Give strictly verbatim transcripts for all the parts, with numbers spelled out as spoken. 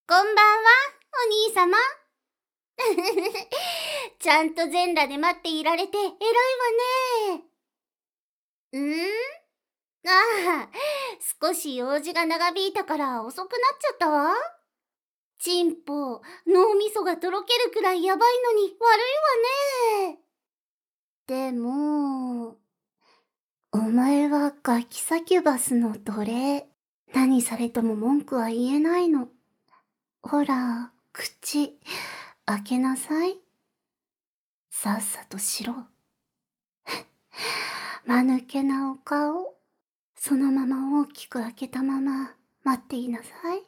こんばんは、お兄様。ちゃんと全裸で待っていられて偉いわね。んああ、少し用事が長引いたから遅くなっちゃったわ。チンポ、脳みそがとろけるくらいやばいのに悪いわね。でも、お前はガキサキュバスの奴隷。何されても文句は言えないの。ほら、口、開けなさい。さっさとしろ。間抜けなお顔、そのまま大きく開けたまま待っていなさい。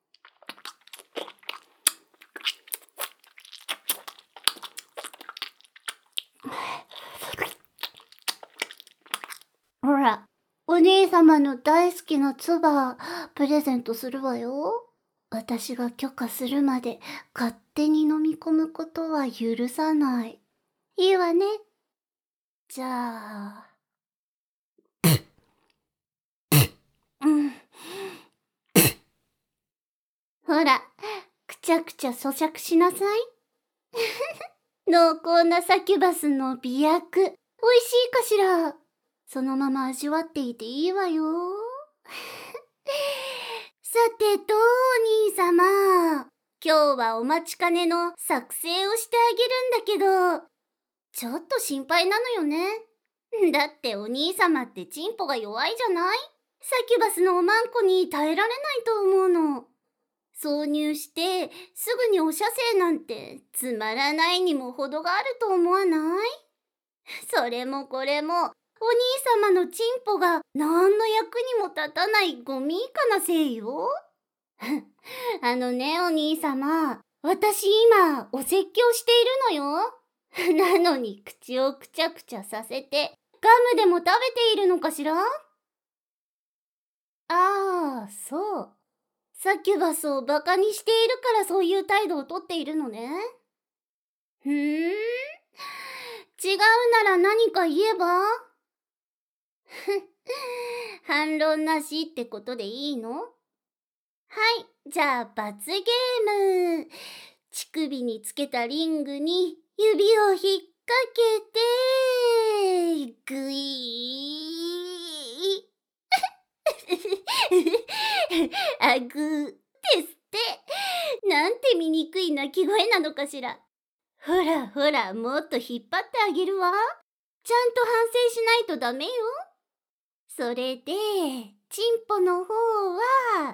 ほら、お兄様の大好きな唾、プレゼントするわよ。私が許可するまで勝手に飲み込むことは許さない。いいわね。じゃあ、うん。ほら、くちゃくちゃ咀嚼しなさい。濃厚なサキュバスの美薬、美味しいかしら。そのまま味わっていていいわよ。さてと、お兄様。今日はお待ちかねの作成をしてあげるんだけど、ちょっと心配なのよね。だってお兄様ってチンポが弱いじゃない？サキュバスのおまんこに耐えられないと思うの。挿入してすぐにお射精なんてつまらないにも程があると思わない？それもこれもお兄様のチンポが何の役にも立たないゴミ以下なせいよ。あのね、お兄様、私今お説教しているのよ。なのに口をくちゃくちゃさせてガムでも食べているのかしら？ああ、そう。サキュバスをバカにしているからそういう態度をとっているのね。ふーん、違うなら何か言えば？反論なしってことでいいの？はい、じゃあ罰ゲーム。乳首につけたリングに指を引っ掛けて、ぐいー。あぐーですって。なんて醜い鳴き声なのかしら。ほらほら、もっと引っ張ってあげるわ。ちゃんと反省しないとダメよ。それで、チンポの方は、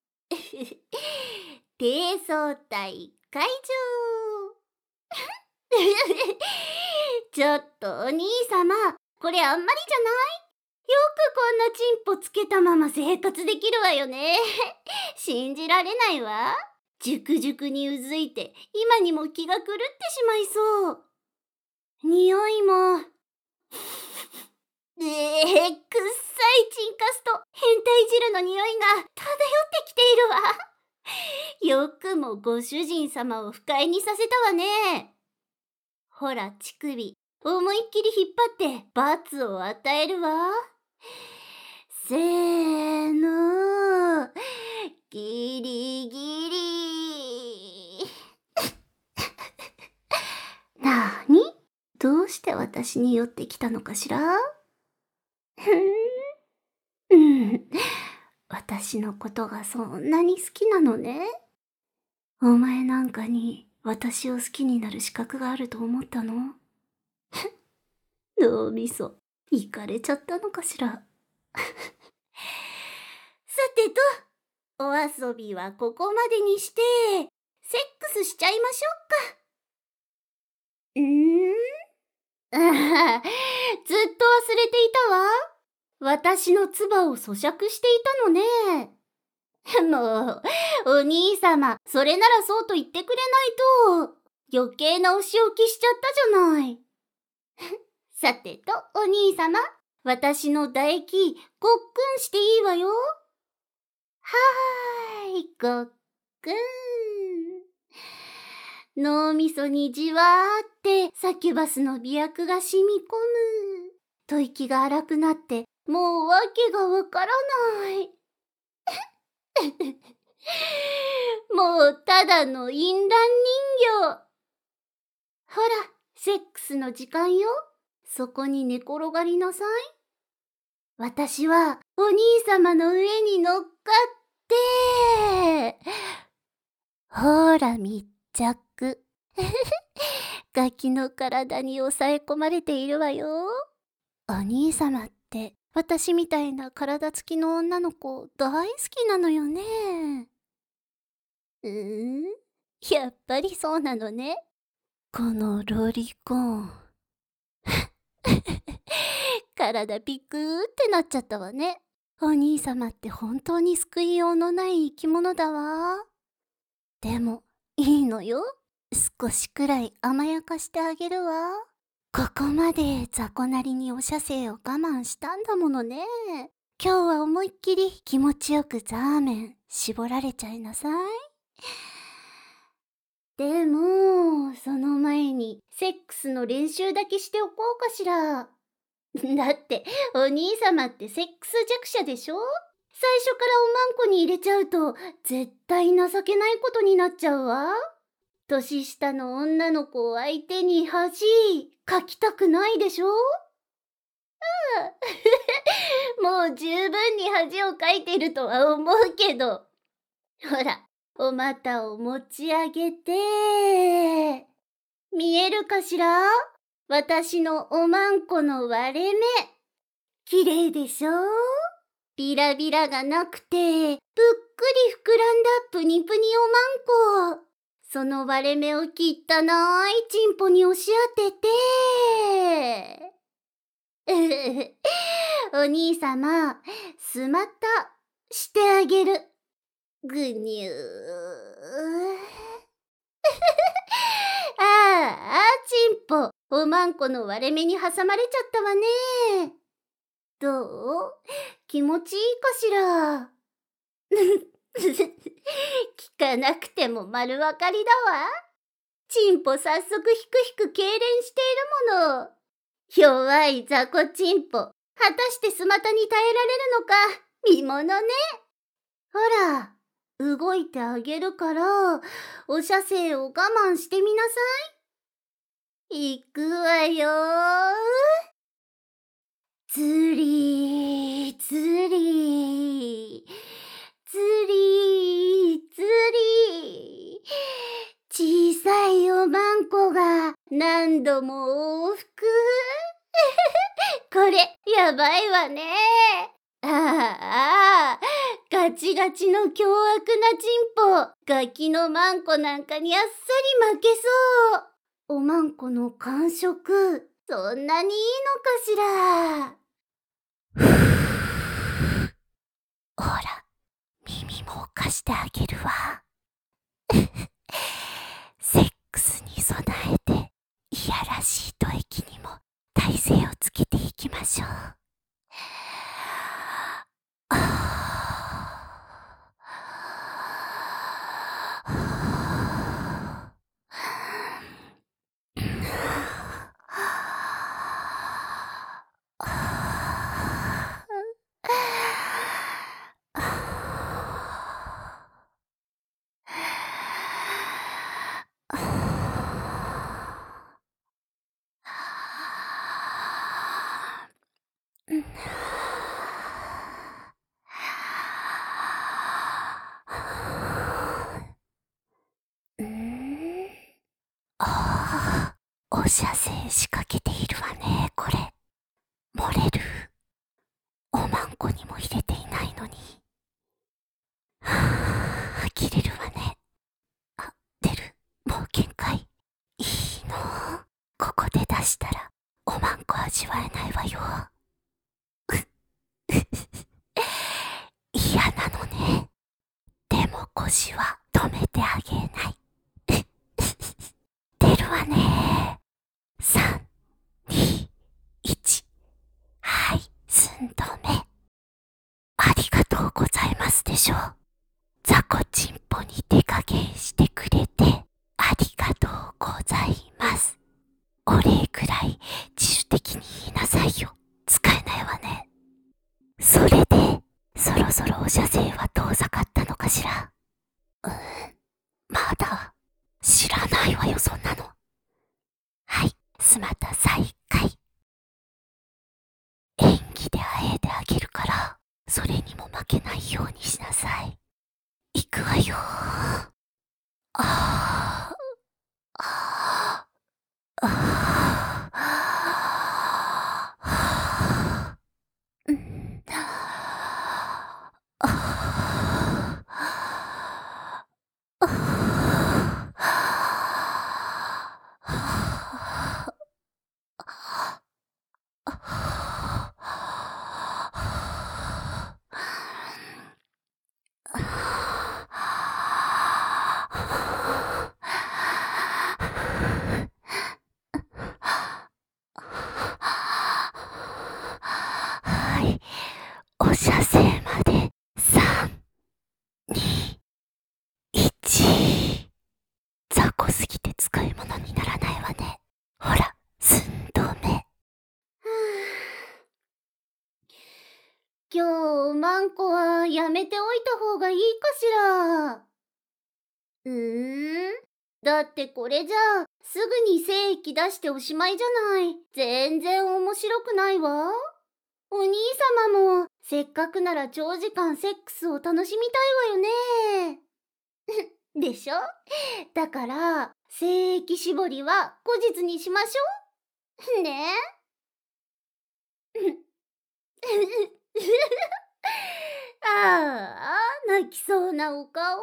低層体解除。ちょっとお兄様、これあんまりじゃない？よくこんなチンポつけたまま生活できるわよね。信じられないわ。熟熟にうずいて今にも気が狂ってしまいそう。匂いもえー、くっさいチンカスと変態汁の匂いが漂ってきているわ。よくもご主人様を不快にさせたわね。ほら乳首、思いっきり引っ張って罰を与えるわ。せーの、ギリギリ。なーに？どうして私に寄ってきたのかしら？ふーん。うん。私のことがそんなに好きなのね。お前なんかに私を好きになる資格があると思ったの？脳みそ、いかれちゃったのかしら。さてと、お遊びはここまでにして、セックスしちゃいましょうか。んーああ、ずっと忘れていたわ。私の唾を咀嚼していたのね。もう、お兄様、それならそうと言ってくれないと、余計なお仕置きしちゃったじゃない。さてと、お兄様、私の唾液、ごっくんしていいわよ。はーい、ごっくん。脳みそにじわーってサキュバスの美薬が染み込む。吐息が荒くなって、もうわけがわからない。もうただの淫乱人形。ほら、セックスの時間よ。そこに寝転がりなさい。私はお兄様の上に乗っかって、ほら密着。ガキの体に抑え込まれているわよ。お兄様って私みたいな体つきの女の子大好きなのよね。うーん、やっぱりそうなのね。このロリコン。体ピクーってなっちゃったわね。お兄様って本当に救いようのない生き物だわ。でもいいのよ。少しくらい甘やかしてあげるわ。ここまで雑魚なりにお射精を我慢したんだものね。今日は思いっきり気持ちよくザーメン絞られちゃいなさい。でもその前にセックスの練習だけしておこうかしら。だってお兄様ってセックス弱者でしょ。最初からおまんこに入れちゃうと絶対情けないことになっちゃうわ。年下の女の子を相手に恥かきたくないでしょ。ああもう十分に恥をかいてるとは思うけど。ほら、お股を持ち上げて、見えるかしら？私のおまんこの割れ目。綺麗でしょ？ビラビラがなくて、ぷっくり膨らんだプニプニおまんこ。その割れ目をきったないチンポに押し当てて。お兄様、すまったしてあげる。ぐにゅー。ああ、チンポ、おまんこの割れ目に挟まれちゃったわね。どう？気持ちいいかしら。聞かなくても丸わかりだわ。チンポ早速ひくひく痙攣しているもの。弱い雑魚チンポ、果たしてスマタに耐えられるのか見ものね。ほら、動いてあげるからお射精を我慢してみなさい。いくわよー。つりーつりーつりーつりー。小さいおまんこが何度も往復。これやばいわね。ああ、ガチガチの凶悪なチンポ、ガキのマンコなんかにあっさり負けそう。おまんこの感触、そんなにいいのかしら。ほら、耳も貸してあげるわ。セックスに備えて、いやらしい吐息にも耐性をつけていきましょう。ああ、お射精仕掛けているわね、これ。漏れる。おまんこにも入れていないのに。はあ、呆れるわね。あ、出る。もう限界。いいの。ここで出したら、おまんこ味わえないわよ。嫌なのね。でも腰は止めてあげない。出るわね。さん、に、いち。はい、寸止め。ありがとうございますでしょう。雑魚チンポに手加減してくれてありがとうございます。お礼くらい自主的に言いなさいよ。使えないわね。それで、そろそろお射精は遠ざかったのかしら。うん、 まだ知らないわよ、そんなの。はい、スマタ再開。演技であえてあげるから、それにも負けないようにしなさい。いくわよ。ああ、ああ、ああ、うん、ああ、はい、お射精までさん、に、いち。雑魚すぎて使い物にならないわね。ほら、寸止め。 今日おまんこはやめておいた方がいいかしら。うーんだってこれじゃあすぐに精液出しておしまいじゃない。全然面白くないわ。お兄様もせっかくなら長時間セックスを楽しみたいわよね。でしょ？だから精液絞りは後日にしましょう。ねああ、泣きそうなお顔。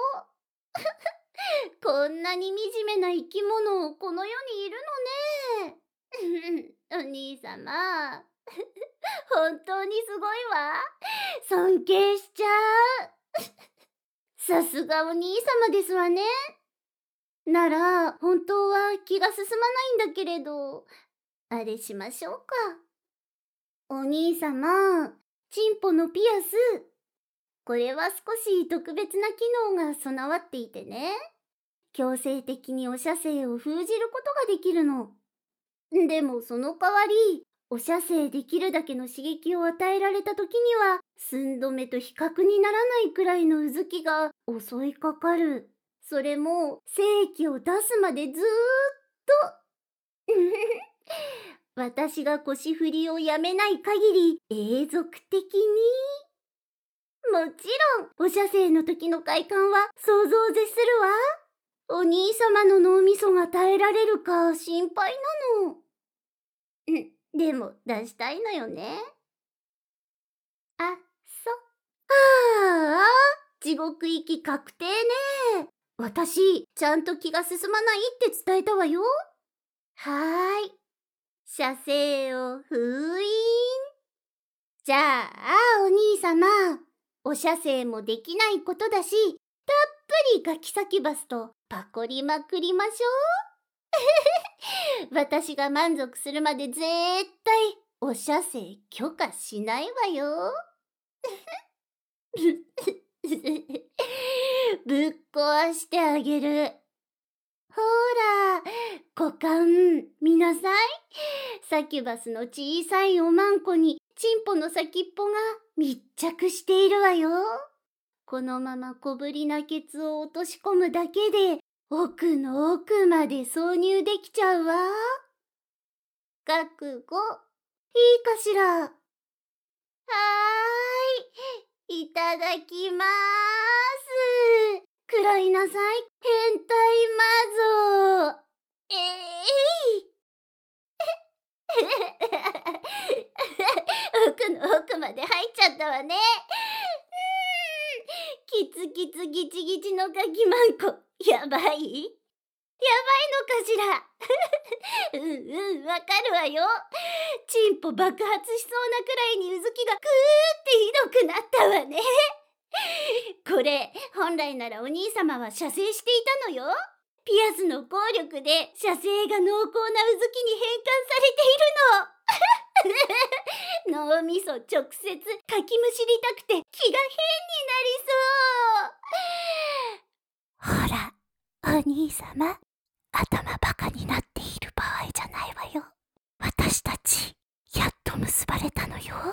こんなに惨めな生き物この世にいるのね。お兄様、本当にすごいわ。尊敬しちゃう。さすがお兄様ですわね。なら本当は気が進まないんだけれど、あれしましょうか。お兄様、チンポのピアス。これは少し特別な機能が備わっていてね。強制的にお射精を封じることができるの。でもその代わり、お射精できるだけの刺激を与えられた時には、寸止めと比較にならないくらいのうずきが襲いかかる。それも精液を出すまでずーっと。私が腰振りをやめない限り永続的に。もちろんお射精の時の快感は想像を絶するわ。お兄様の脳みそが耐えられるか心配なの。でも出したいのよね。あ、そ。ああ、地獄行き確定ね。私、ちゃんと気が進まないって伝えたわよ。はーい。射精を封印。じゃあ、お兄様、お射精もできないことだし、たっぷりガキサキバスとパコりまくりましょう。私が満足するまで絶対お射精許可しないわよ。ぶっ壊してあげる。ほら、股間見なさい。サキュバスの小さいおまんこにチンポの先っぽが密着しているわよ。このまま小ぶりなケツを落とし込むだけで奥の奥まで挿入できちゃうわ。覚悟いいかしら。はーい、いただきまーす。くらいなさい、変態魔像。えい、奥の奥まで入っちゃったわね。キツキツギチギチのガキマンコ、やばいやばいのかしら。うんうん、わかるわよ。チンポ爆発しそうなくらいにうずきがグーってひどくなったわね。これ本来ならお兄様は射精していたのよ。ピアスの効力で射精が濃厚なうずきに変換されているの。脳みそ直接かきむしりたくて気が変になりそう。 ほら、お兄様、頭バカになっている場合じゃないわよ。私たちやっと結ばれたのよ。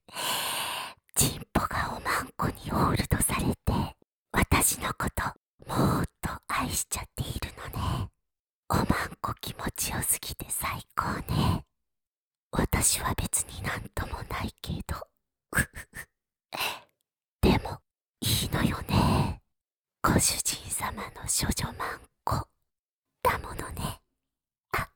チンポがおまんこにホールドされて、私のことももっと愛しちゃっているのね。おまんこ気持ちよすぎて最高ね。私は別になんともないけど。でも、いいのよね。ご主人様の処女まんこだものね。あ、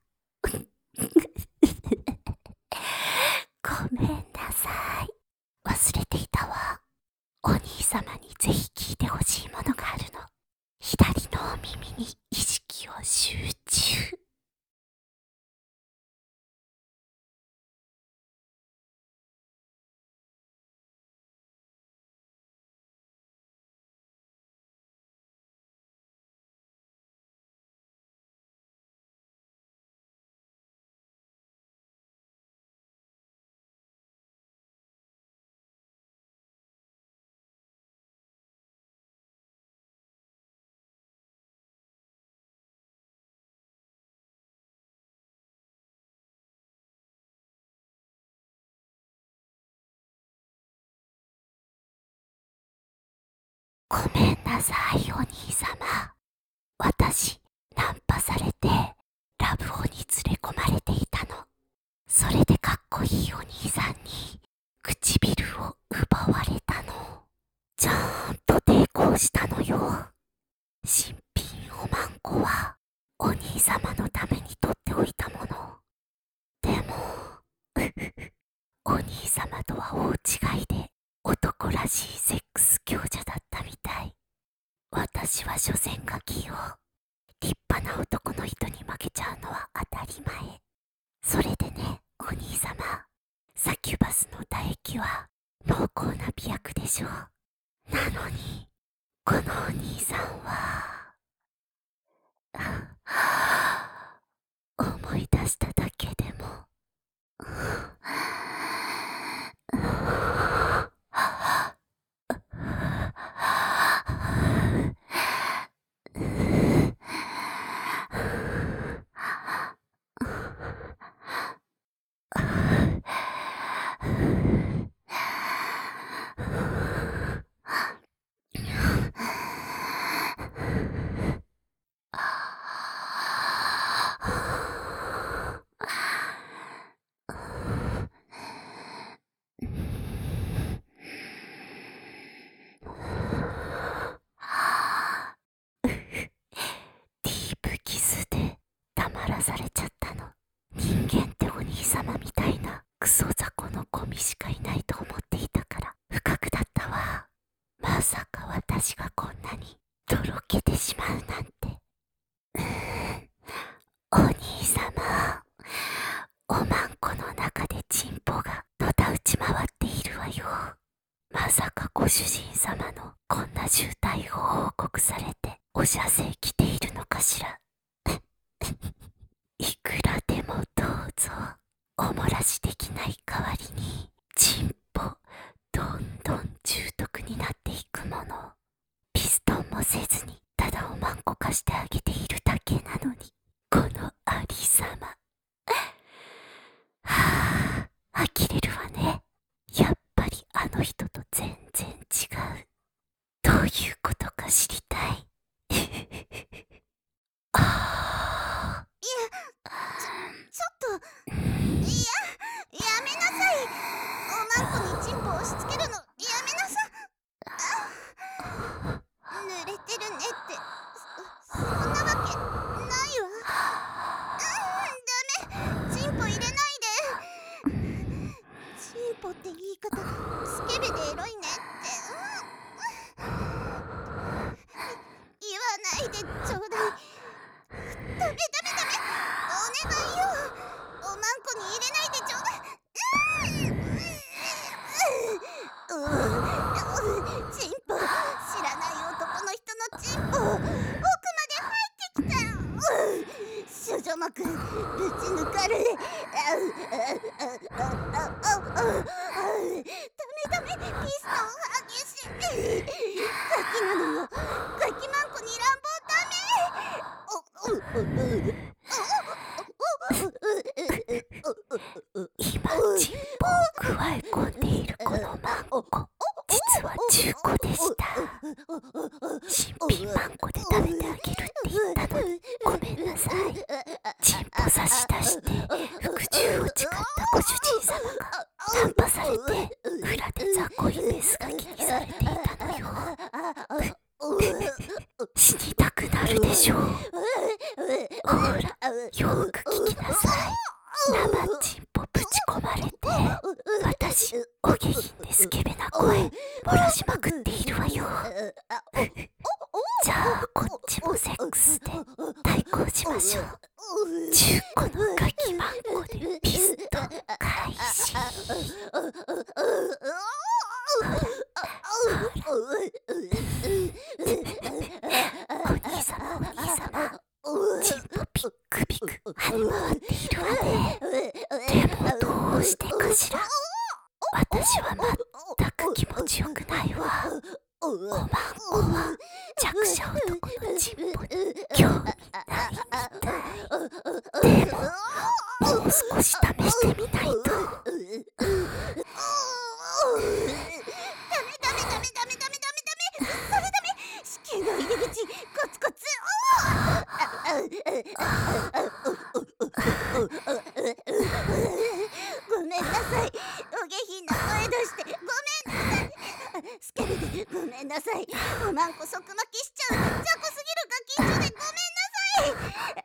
ごめんなさい。忘れていたわ。お兄様にぜひ聞いてほしいものがあるの。左のお耳に意識を集中。ごめんなさい、お兄様。私、ナンパされて、ラブホに連れ込まれていたの。それでかっこいいお兄さんに、唇を奪われたの。ちゃんと抵抗したのよ。新品おまんこは、お兄様のために取っておいたもの。でも、お兄様とは大違いで、男らしいセックス強者だったみたい。私は所詮が器用。立派な男の人に負けちゃうのは当たり前。それでね、お兄様、サキュバスの唾液は濃厚な美薬でしょう。なのに、このお兄さんは、思い出しただけでも、されちゃったの。人間ってお兄様みたいなクソ雑魚のゴミしかいないと思っていたから不覚だったわ。まさか私がこんなにとろけてしまうなんて。うーん、お兄様、おまんこの中でチンポがのたうち回っているわよ。まさかご主人様のこんな渋滞を報告されてお射精来ているのかしら。いくらでもどうぞ。お漏らしできない代わりにチンポどんどん重篤になっていくもの。ピストンもせずにただおまんこ化してあげているだけなのに、このありさま。はあ、呆れるわね。やっぱりあの人と全然違う。どういうことか知りたい。ああ。 いや、ちょ、ちょっと、いや、やめなさい。おまんこにチンポを押し付けるの、やめなさい。あ、濡れてるねって、そ、そんなわけないわ。うん、ダメ。チンポ入れないで。チンポって言い方、スケベでエロいねって。うん、言わないでちょうだい。ダメダメダメ、お願いよ。おまんこに入れないでちょうだい。うんうんうん、チンポ、知らない男の人のチンポ、奥まで入ってきた。うん、処女膜ぶち抜かれ。あうあうあうあうあうあう、ダメダメ、ピストン激しい。ガキなのよ。ガキまんこに乱暴ダメ。 今チンポを加え込んでいるこのマンコ、実は中古でした。新品マンコで食べてあげるって言ったのにごめんなさい。チンポ差し出して服従を誓ったご主人様がナンパされて裏で雑魚いメスが気にされていたのよ。死にたくなるでしょう。ほら、よーく聞きなさい。生チンポぶち込まれて私お下品でスケベな声漏らしまくっているわよ。じゃあこっちもセックスで対抗しましょう。じゅっこのガキマンコでピスト開始。お兄様お兄様、チンポピックピク跳ね回っているわね。でもどうしてかしら。私は全く気持ちよくないわ。おまんこは弱者男のチンポに興味ないみたい。でももう少し試してみないと。ダメダメダメダメダメダメダメダメそれダメ。子宮の入り口コツコツ。ごめんなさい。お下品な声出してごめんなさい。スケベでごめんなさい。おまんこ即巻きしちゃう雑魚すぎるガキンチョでごめんなさい。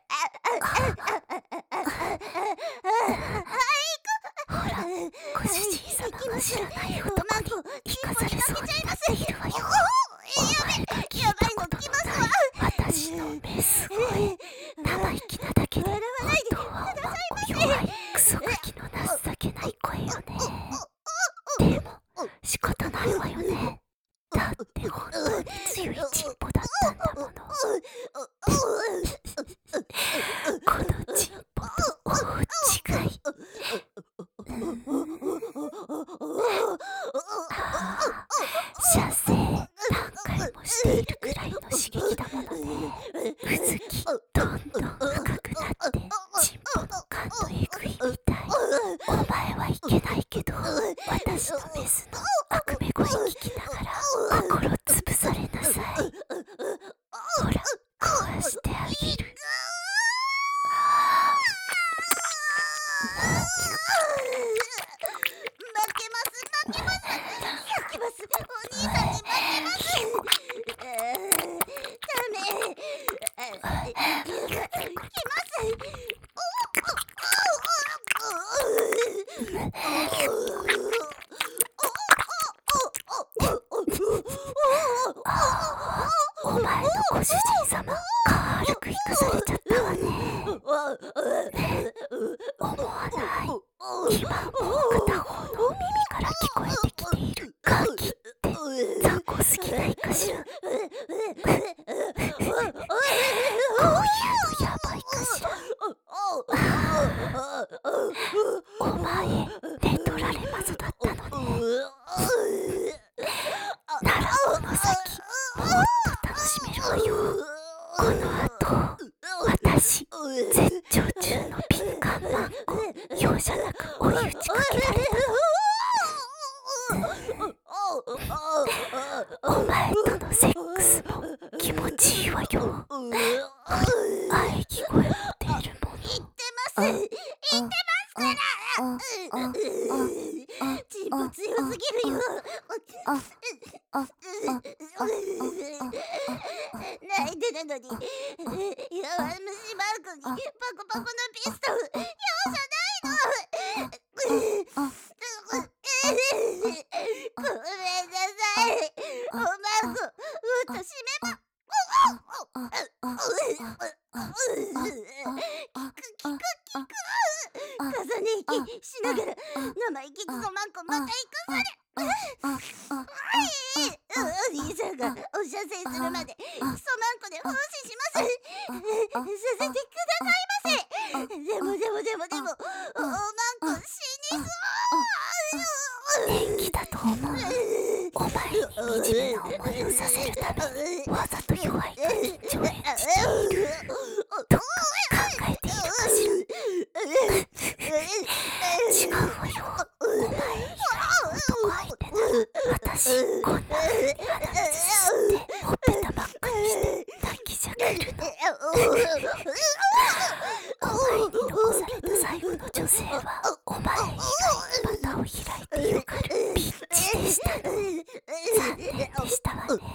ほら、ご主人様が知らない男に生かされそうになっているわよ。お前が聞いたことのない私のメス声。生意気なだけで本当はおまんこ弱いクソガキの情けない声よね。でも仕方ないわよね。だって本当に強いチンポだったんだもの。このチンポと大違い。ああ、射精何回もしているくらいの刺激だものね。うずきどんどん深くなってチンポの感のえぐいみたい。お前はいけないけど私のメスの悪め声聞きながら心潰されなさい。ほら壊してあげる。 負けます負けます負けます。お兄さんに負けます。ダメ。来ます。 お前のご主人様軽く引かされちゃったわね。思わない。今もう片方の耳から聞こえてきているガキって雑魚すぎないかしら。こういうのやばいかしら。お前寝取られマゾだったのね。ならこの先もっと楽しめるわよ。この後私絶頂中の敏感マンコ容赦なく追い打ちかけられたの。お前とのセックスも気持ちいいわよ。喘ぎ声も出るもの。 言ってます言ってますから。チンポ強すぎるよ。泣いてたのに弱虫マークにパコパコのピストル容赦ないの。ごめんなさい。おまんこもっと締めま。聞く聞く聞く。重ね息しながら生意気クソマンコまた行くそれ。お兄さんがお射精するまでクソマンコで奉仕します。させてくださいませ。でもでもでもでもおまんこ死にそう。 演技だと思う。お前に惨めな思いをさせるためにわざと弱い感情を演じている。どっか考えているかしら。違うわよ。お前以外の男相手なら私こんな風に鼻ずすってほっぺたばっかにして抱きし来るの。お前に残された最後の女性はお前以外に股を開いてよがるピッチでしたの。残念でしたわね。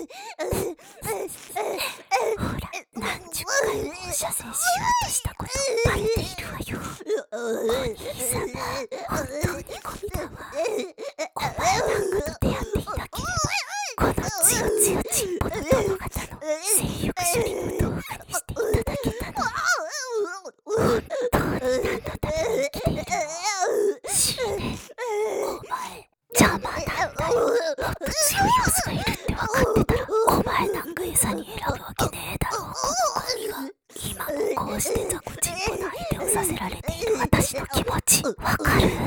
ほら、何十回も射精しようとしたことバレているわよ。お兄様、本当にゴミだわ。お前なんかと出会っていなければ、このつよつよちんぽの殿方の性欲処理の動画にしていただけたのに。本当に何のために生きているの。執念、お前邪魔なんだよ。もっと強いオスがいるって分かってたら、お前なんか餌に選ぶわけねえだろ。このゴミが今もこうして雑魚ちんぽの相手をさせられている私の気持ち分かる？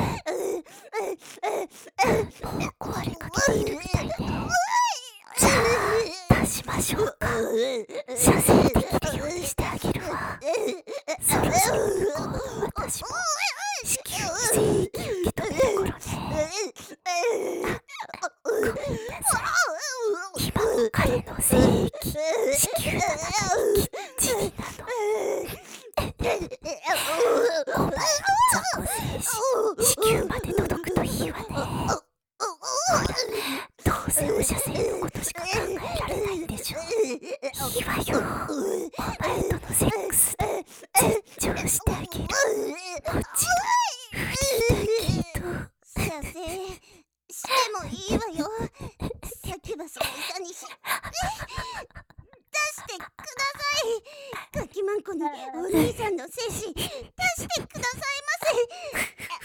もう壊れかけているみたいね。じゃあ出しましょうか。射精できるようにしてあげるわ。そろそろ向こうの私も子宮に精液受け止める頃ね。ごめんなさい。今も彼の精液子宮の中にきっちりなの。お前の雑魚精子子宮まで届くといいわね。ほら、どうせお射精のことしか考えられないんでしょ。いいわよ。お前とのセックスで絶頂してあげる。もちろんフリーだけど。 射精してもいいわよ。先走りさにし出してください。ガキマンコにお兄さんの精子出してくださいませ。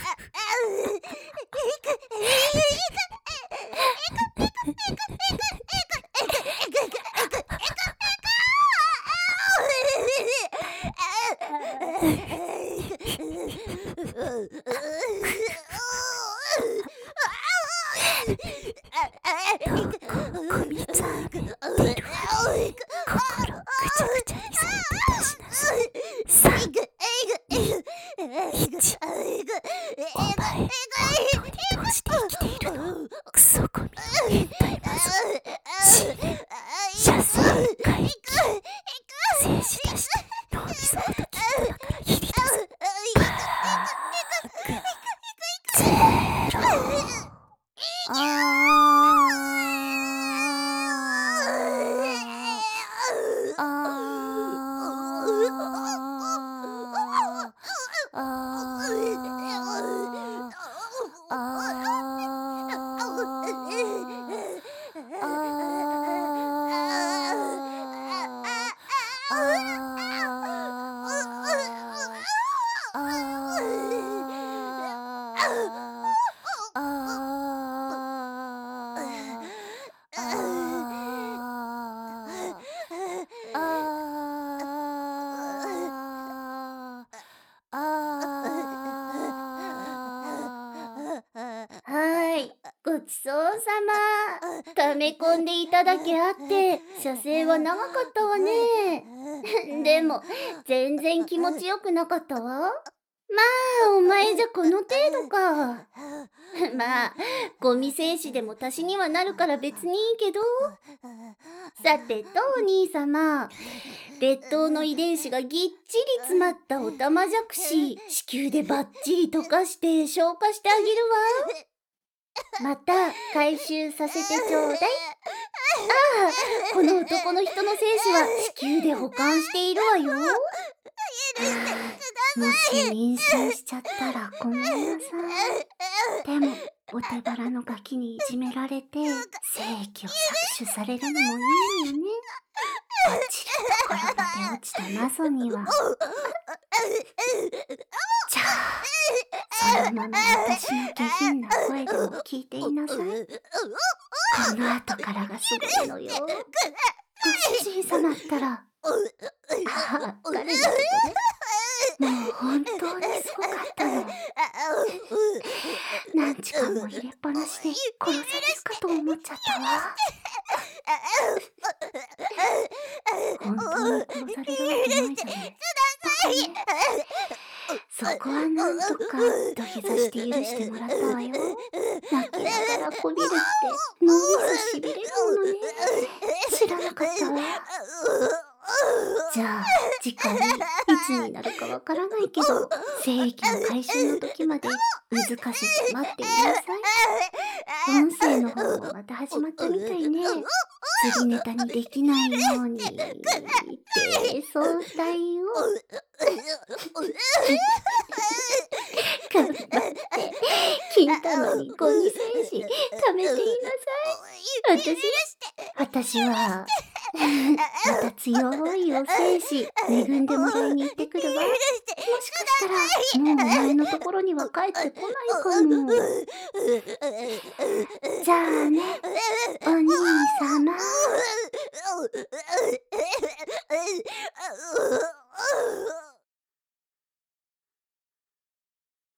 ゴミザーメン出るわね。心ぐちゃぐちゃにされて出しなさい。さん、に、いち。お前本当にどうして生きているの。クソゴミの変態マゾ。死ね。射精回帰。精子出して脳みそごとキックだから切り出す。バーグゼロ。ああごちそうさま。溜め込んでいただけあって射精は長かったわね。でも全然気持ちよくなかったわ。まあお前じゃこの程度か。まあゴミ精子でも足しにはなるから別にいいけど。さてとお兄様、劣等の遺伝子がぎっちり詰まったオタマジャクシ、子宮でバッチリ溶かして消化してあげるわ。また回収させてちょうだい。ああ、この男の人の精子は子宮で保管しているわよ。もし妊娠しちゃったらごめんなさい。でもお手柄のガキにいじめられて精液を搾取されるのもいいよね。落ちるところまで落ちたマゾには。じゃあそのまま私の下品な声でも聞いていなさい。この後からがすごいのよ。ご主人様ったら、ああ、彼のことね。もう本当にすごかったの。何時間も入れっぱなしで殺されるかと思っちゃったわ。本当に殺されるわけないじゃない。そこはなんとか土下座して許してもらったわよ。泣きながらこびるって脳みそしびれるものね。知らなかったわ。 じゃあ、次回、いつになるかわからないけど、聖域の回収の時まで、難かしで待っていなさい。音声の方もまた始まったみたいね。釣りネタにできないように、って相対を。頑張って、金玉にゴミ戦士、貯めていなさい。私、私は、また強いお精子、恵んでもらいに行ってくるわ。もしかしたら、もうお前のところには帰ってこないかも。じゃあね、お兄様。